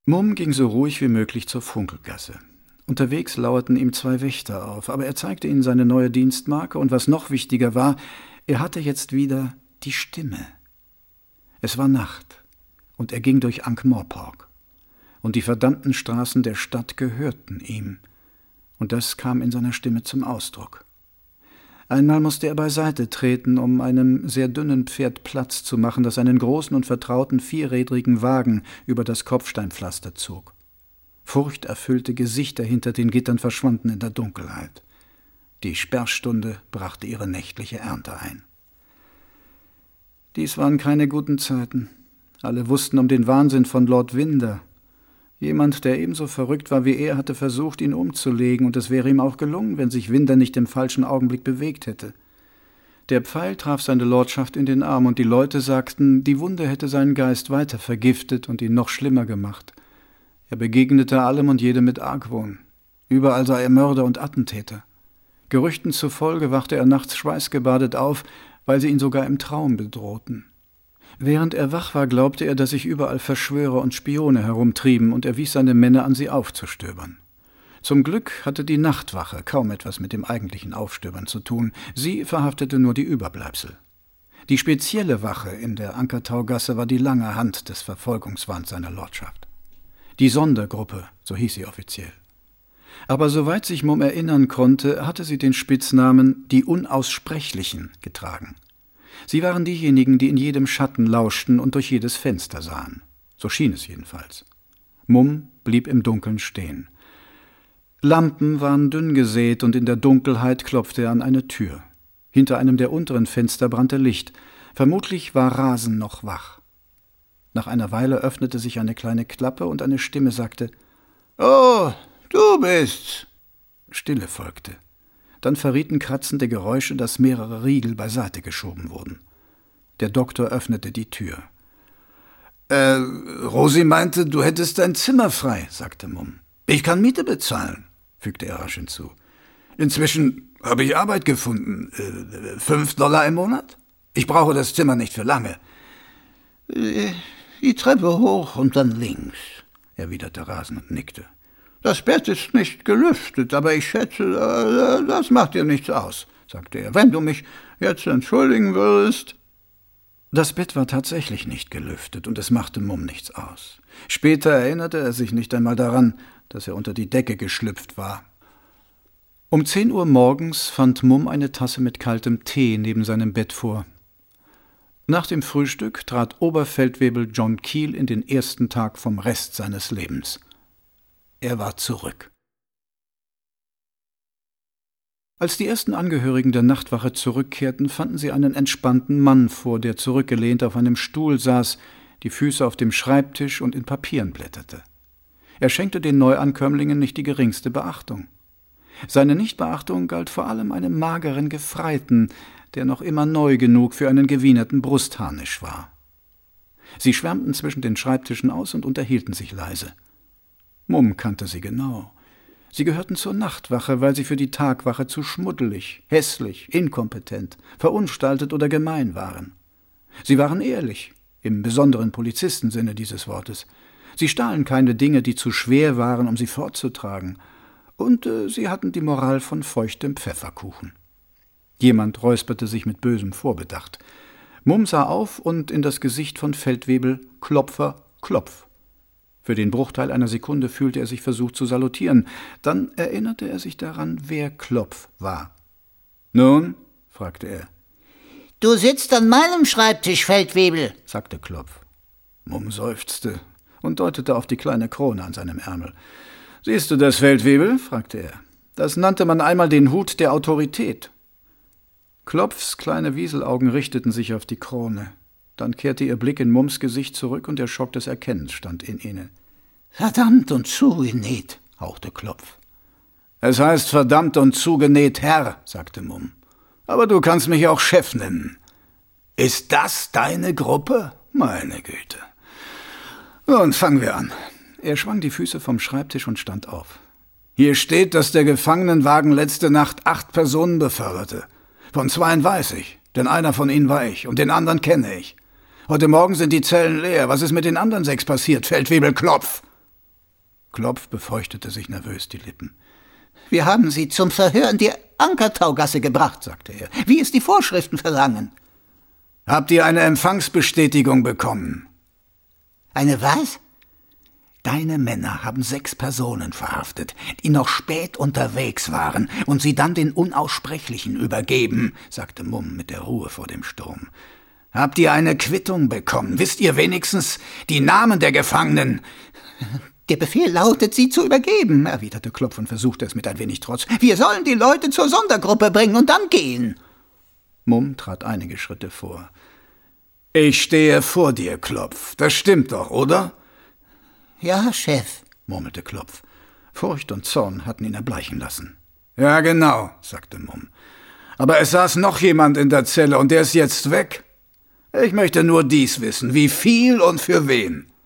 Mumm ging so ruhig wie möglich zur Funkelgasse. Unterwegs lauerten ihm 2 Wächter auf, aber er zeigte ihnen seine neue Dienstmarke und was noch wichtiger war, er hatte jetzt wieder die Stimme. Es war Nacht und er ging durch Ankh-Morpork und die verdammten Straßen der Stadt gehörten ihm und das kam in seiner Stimme zum Ausdruck. Einmal musste er beiseite treten, um einem sehr dünnen Pferd Platz zu machen, das einen großen und vertrauten 4rädrigen Wagen über das Kopfsteinpflaster zog. Furchterfüllte Gesichter hinter den Gittern verschwanden in der Dunkelheit. Die Sperrstunde brachte ihre nächtliche Ernte ein. Dies waren keine guten Zeiten. Alle wussten um den Wahnsinn von Lord Winder. Jemand, der ebenso verrückt war wie er, hatte versucht, ihn umzulegen, und es wäre ihm auch gelungen, wenn sich Winder nicht im falschen Augenblick bewegt hätte. Der Pfeil traf seine Lordschaft in den Arm, und die Leute sagten, die Wunde hätte seinen Geist weiter vergiftet und ihn noch schlimmer gemacht. Er begegnete allem und jedem mit Argwohn. Überall sah er Mörder und Attentäter. Gerüchten zufolge wachte er nachts schweißgebadet auf, weil sie ihn sogar im Traum bedrohten. Während er wach war, glaubte er, dass sich überall Verschwörer und Spione herumtrieben, und er wies seine Männer an, sie aufzustöbern. Zum Glück hatte die Nachtwache kaum etwas mit dem eigentlichen Aufstöbern zu tun. Sie verhaftete nur die Überbleibsel. Die spezielle Wache in der Ankertaugasse war die lange Hand des Verfolgungswahns seiner Lordschaft. Die Sondergruppe, so hieß sie offiziell. Aber soweit sich Mumm erinnern konnte, hatte sie den Spitznamen »die Unaussprechlichen« getragen. Sie waren diejenigen, die in jedem Schatten lauschten und durch jedes Fenster sahen. So schien es jedenfalls. Mumm blieb im Dunkeln stehen. Lampen waren dünn gesät und in der Dunkelheit klopfte er an eine Tür. Hinter einem der unteren Fenster brannte Licht. Vermutlich war Rasen noch wach. Nach einer Weile öffnete sich eine kleine Klappe und eine Stimme sagte: »Oh, du bist's!« Stille folgte. Dann verrieten kratzende Geräusche, dass mehrere Riegel beiseite geschoben wurden. Der Doktor öffnete die Tür. »Rosi meinte, du hättest dein Zimmer frei«, sagte Mumm. »Ich kann Miete bezahlen«, fügte er rasch hinzu. »Inzwischen habe ich Arbeit gefunden. $5 im Monat? Ich brauche das Zimmer nicht für lange.« »Die Treppe hoch und dann links«, erwiderte Rasen und nickte. »Das Bett ist nicht gelüftet, aber ich schätze, das macht dir nichts aus«, sagte er. »Wenn du mich jetzt entschuldigen würdest.« Das Bett war tatsächlich nicht gelüftet, und es machte Mumm nichts aus. Später erinnerte er sich nicht einmal daran, dass er unter die Decke geschlüpft war. Um 10 Uhr morgens fand Mumm eine Tasse mit kaltem Tee neben seinem Bett vor. Nach dem Frühstück trat Oberfeldwebel John Keel in den ersten Tag vom Rest seines Lebens. Er war zurück. Als die ersten Angehörigen der Nachtwache zurückkehrten, fanden sie einen entspannten Mann vor, der zurückgelehnt auf einem Stuhl saß, die Füße auf dem Schreibtisch und in Papieren blätterte. Er schenkte den Neuankömmlingen nicht die geringste Beachtung. Seine Nichtbeachtung galt vor allem einem mageren Gefreiten, der noch immer neu genug für einen gewienerten Brustharnisch war. Sie schwärmten zwischen den Schreibtischen aus und unterhielten sich leise. Mumm kannte sie genau. Sie gehörten zur Nachtwache, weil sie für die Tagwache zu schmuddelig, hässlich, inkompetent, verunstaltet oder gemein waren. Sie waren ehrlich, im besonderen Polizistensinne dieses Wortes. Sie stahlen keine Dinge, die zu schwer waren, um sie fortzutragen. Und sie hatten die Moral von feuchtem Pfefferkuchen. Jemand räusperte sich mit bösem Vorbedacht. Mumm sah auf und in das Gesicht von Feldwebel Klopfer, Klopf. Für den Bruchteil einer Sekunde fühlte er sich versucht zu salutieren. Dann erinnerte er sich daran, wer Klopf war. »Nun?« fragte er. »Du sitzt an meinem Schreibtisch, Feldwebel«, sagte Klopf. Mumm seufzte und deutete auf die kleine Krone an seinem Ärmel. »Siehst du das, Feldwebel?« fragte er. »Das nannte man einmal den Hut der Autorität.« Klopfs kleine Wieselaugen richteten sich auf die Krone. Dann kehrte ihr Blick in Mumms Gesicht zurück und der Schock des Erkennens stand in ihnen. »Verdammt und zugenäht«, hauchte Klopf. »Es heißt verdammt und zugenäht, Herr«, sagte Mumm. »Aber du kannst mich auch Chef nennen.« »Ist das deine Gruppe? Meine Güte. Nun, fangen wir an.« Er schwang die Füße vom Schreibtisch und stand auf. »Hier steht, dass der Gefangenenwagen letzte Nacht 8 Personen beförderte. Von 2 weiß ich, denn einer von ihnen war ich und den anderen kenne ich. Heute Morgen sind die Zellen leer. Was ist mit den anderen 6 passiert, Feldwebel Klopf?« Klopf befeuchtete sich nervös die Lippen. »Wir haben Sie zum Verhör in die Ankertaugasse gebracht«, sagte er, »wie es die Vorschriften verlangen.« »Habt ihr eine Empfangsbestätigung bekommen?« »Eine was?« »Deine Männer haben 6 Personen verhaftet, die noch spät unterwegs waren und sie dann den Unaussprechlichen übergeben«, sagte Mumm mit der Ruhe vor dem Sturm. »Habt ihr eine Quittung bekommen? Wisst ihr wenigstens die Namen der Gefangenen?« »Der Befehl lautet, sie zu übergeben«, erwiderte Klopf und versuchte es mit ein wenig Trotz. »Wir sollen die Leute zur Sondergruppe bringen und dann gehen.« Mumm trat einige Schritte vor. »Ich stehe vor dir, Klopf. Das stimmt doch, oder?« »Ja, Chef«, murmelte Klopf. Furcht und Zorn hatten ihn erbleichen lassen. »Ja, genau«, sagte Mumm. »Aber es saß noch jemand in der Zelle und der ist jetzt weg. Ich möchte nur dies wissen, wie viel und für wen.«